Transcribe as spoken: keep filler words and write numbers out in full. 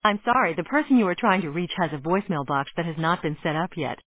I'm sorry, the person you are trying to reach has a voicemail box that has not been set up yet.